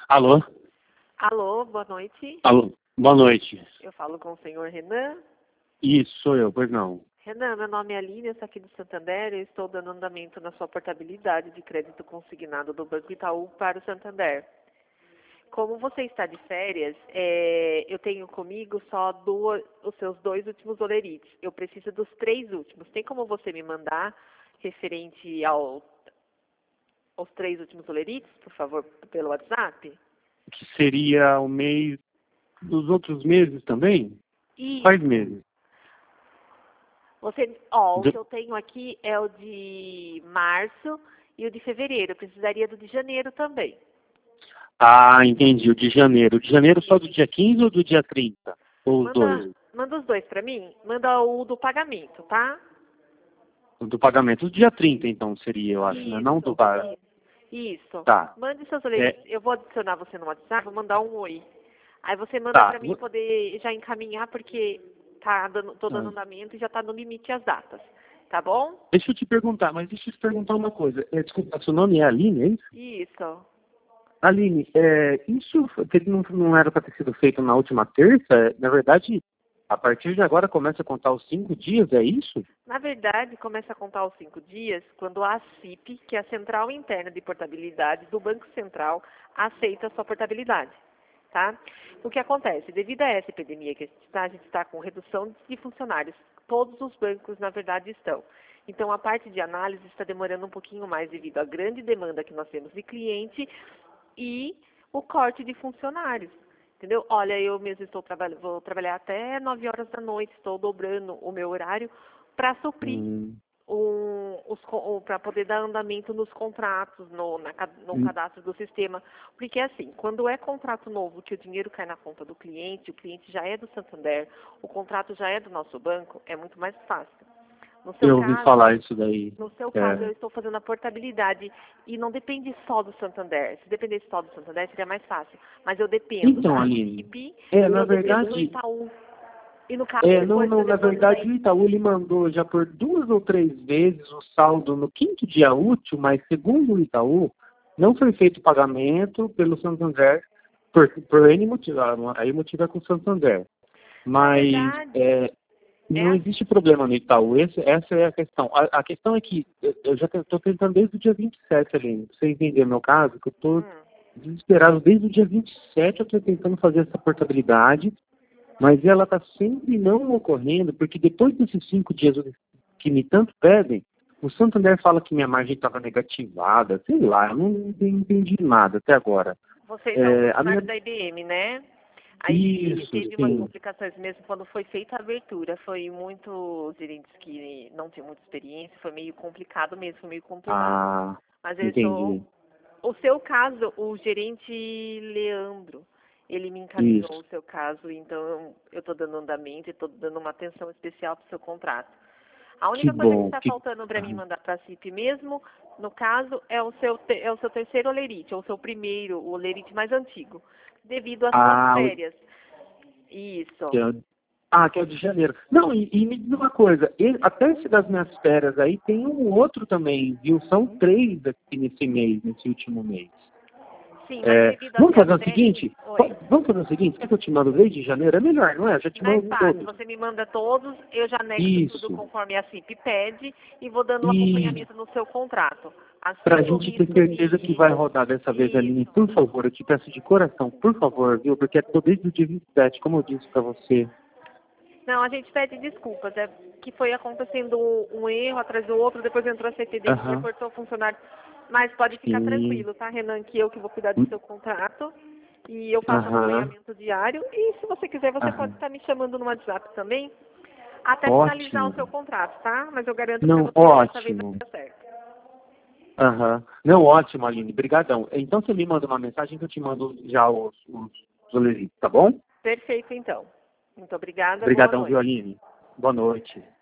Alô? Alô, boa noite. Alô, boa noite. Eu falo com o senhor Renan. Isso, sou eu, pois não. Renan, meu nome é Aline, eu sou aqui do Santander. Eu estou dando andamento na sua portabilidade de crédito consignado do Banco Itaú para o Santander. Como você está de férias, eu tenho comigo só os seus 2 últimos olerites. Eu preciso dos 3 últimos. Tem como você me mandar referente aos 3 últimos olerites, por favor, pelo WhatsApp? Que seria o mês dos outros meses também? E Quais meses? o que eu tenho aqui é o de março e o de fevereiro. Eu precisaria do de janeiro também. Ah, entendi, o de janeiro. O de janeiro só do dia 15 ou do dia 30? Ou os dois? Manda os 2 para mim. Manda o do pagamento, tá? O do pagamento. O dia 30, então, seria, eu acho, né? Não do pagamento. Isso. Tá. Mande seus olerites. Eu vou adicionar você no WhatsApp, vou mandar um oi. Aí você manda Tá. para mim poder já encaminhar, porque tô dando andamento e já tá no limite as datas. Tá bom? Deixa eu te perguntar uma coisa. Desculpa, seu nome é Aline, é isso? Isso. Aline, isso não era para ter sido feito na última terça? Na verdade, a partir de agora começa a contar os 5 dias, é isso? Na verdade, começa a contar os 5 dias quando a CIP, que é a Central Interna de Portabilidade do Banco Central, aceita a sua portabilidade. Tá? O que acontece? Devido a essa epidemia que a gente está com redução de funcionários, todos os bancos, na verdade, estão. Então, a parte de análise está demorando um pouquinho mais devido à grande demanda que nós temos de cliente e o corte de funcionários. Entendeu? Olha, eu mesmo vou trabalhar até 9 horas da noite, estou dobrando o meu horário para suprir para poder dar andamento nos contratos, no cadastro do sistema. Porque assim, quando é contrato novo, que o dinheiro cai na conta do cliente, o cliente já é do Santander, o contrato já é do nosso banco, é muito mais fácil. Eu ouvi falar isso daí. No seu caso, eu estou fazendo a portabilidade e não depende só do Santander. Se dependesse só do Santander, seria mais fácil. Mas eu dependo então, da Aline, CIP na eu dependo do verdade, Itaú. E no caso, na verdade, o Itaú ele mandou já por 2 ou 3 vezes o saldo no 5º dia útil, mas segundo o Itaú, não foi feito pagamento pelo Santander por N motivo. Aí o motivo é com o Santander. Mas não existe problema no Itaú, essa é a questão. A questão é que eu já estou tentando desde o dia 27, Aline, pra você entender meu caso, que eu estou desesperado. Desde o dia 27 eu estou tentando fazer essa portabilidade, mas ela está sempre não ocorrendo, porque depois desses 5 dias que me tanto pedem, o Santander fala que minha margem estava negativada, sei lá, eu não entendi nada até agora. Vocês são funcionários da IBM, né? Aí teve umas complicações mesmo quando foi feita a abertura. Foi muitos gerentes que não tinham muita experiência, foi meio complicado mesmo, foi meio conturbado. Mas entendi. O seu caso, o gerente Leandro, ele me encaminhou o seu caso, então eu estou dando andamento e estou dando uma atenção especial para o seu contrato. A única coisa que está faltando para mim mandar para a CIP mesmo, no caso, é o seu terceiro olerite, ou o seu primeiro, o olerite mais antigo, devido às suas férias. Isso. Que é o de janeiro. Não, e me diz uma coisa, até esse das minhas férias aí, tem um outro também, viu? São 3 aqui nesse último mês. Sim, mas devido vamos fazer o seguinte? Quer que eu te mando desde janeiro? É melhor, não é? Eu já te mando todos. Você me manda todos, eu já anexo tudo conforme a CIP pede e vou dando um acompanhamento no seu contrato. Para a gente ter certeza que vai rodar dessa vez, Aline, por favor, eu te peço de coração, por favor, viu? Porque estou desde o dia 27, como eu disse para você. Não, a gente pede desculpas, é que foi acontecendo um erro atrás do outro, depois entrou a CTD que reportou o funcionário. Mas pode ficar tranquilo, tá, Renan, que eu que vou cuidar do seu contrato e eu faço acompanhamento diário. E se você quiser, você pode estar me chamando no WhatsApp também, até finalizar o seu contrato, tá? Mas eu garanto que dessa vez vai dar certo. Não, ótimo, Aline, brigadão. Então você me manda uma mensagem que eu te mando já os olerites, tá bom? Perfeito, então. Muito obrigada. Obrigadão, viu, Aline? Boa noite.